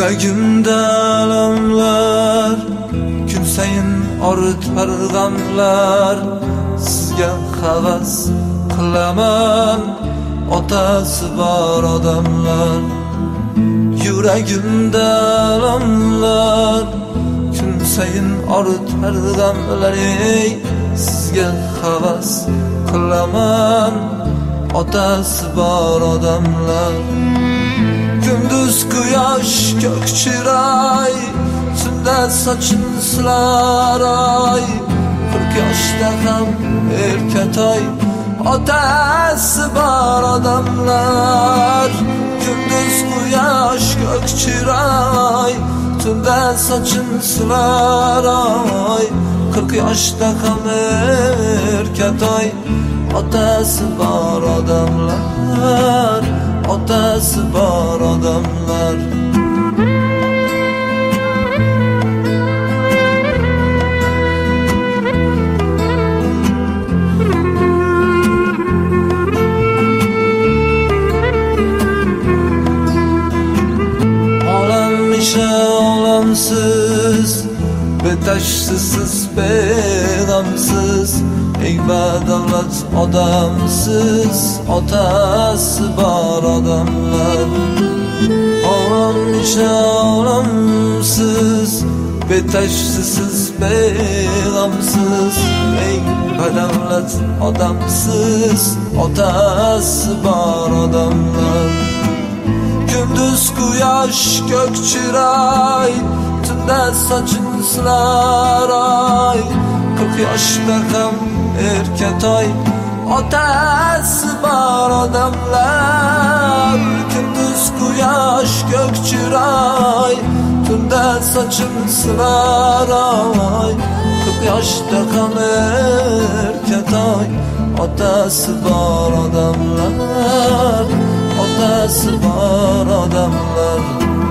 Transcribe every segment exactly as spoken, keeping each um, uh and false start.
Yuragimda alamlar, kun sayin ortar g'amlar. Sizga havas qilaman, otasi bor odamlar. Yuragimda alamlar, kun sayin ortar g'amlar. Ey, sizga havas qilaman, otasi bor odamlar. Gündüz quyosh ko'k chiroy, tunda sochim silar oy. Qirq yoshda ham erkatoy, otasi bor odamlar. Gündüz quyosh ko'k chiroy, tunda sochim silar oy. Qirq yoshda ham erkatoy, otasi bor odamlar. Otasi bor odamlar. Olam isha olamsiz, betashsiz beg'amsiz. Eng badavlat odamsiz, otasi bor odamlar. Olam isha olamsiz, betashsiz beg'amsiz. Eng badavlat odamsiz, otasi bor odamlar. Gündüz quyosh ko'k chiroy, tunda sochim silar oy. Qirq yoshda ham erkatoy, otasi bor odamlar. Gündüz quyosh ko'k chiroy, tunda sochim silar oy. Qirq yoshda ham erkatoy, otasi bor odamlar. Otasi bor odamlar.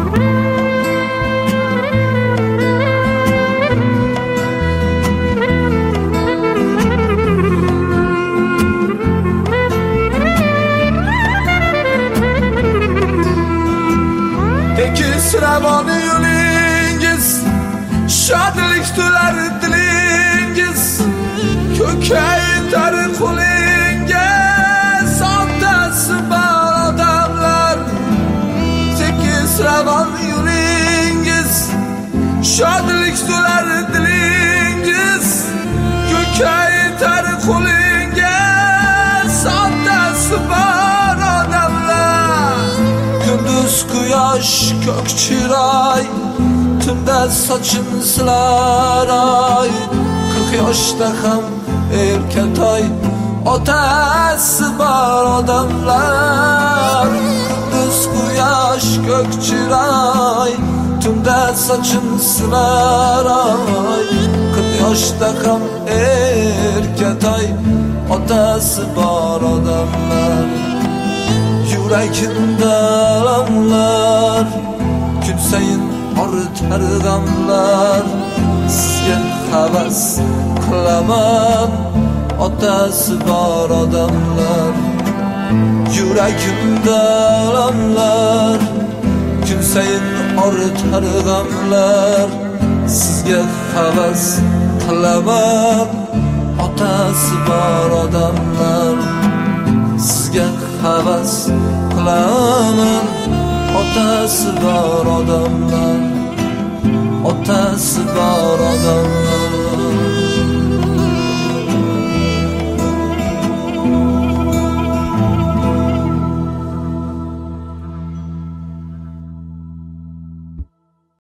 Tekis ravon yo'lingiz, shodlik to'lar dilingiz. Ko'kaytar qo'lingiz, otasi bor odamlar. Tekis ravon yo'lingiz, shodlik to'lar dilingiz. Ko'kaytar qo'lingiz, otasi bor odamlar. Gündüz quyosh ko'k chiroy, tunda sochim silar oy. Qirq yoshda ham erkatoy, otasi bor odamlar. Gündüz quyosh ko'k chiroy, tunda sochim silar oy. Qirq yoshda ham erkatoy, otasi bor odamlar. Yuragimda alamlar, kun sayin ortar g'amlar. Sizga havas qilaman, otasi bor odamlar. Yuragimda alamlar, kun sayin ortar g'amlar. Sizga havas qilaman, otasi bor odamlar. Sizga havas qilaman, otasi bor odamlar. Otasi bor odamlar.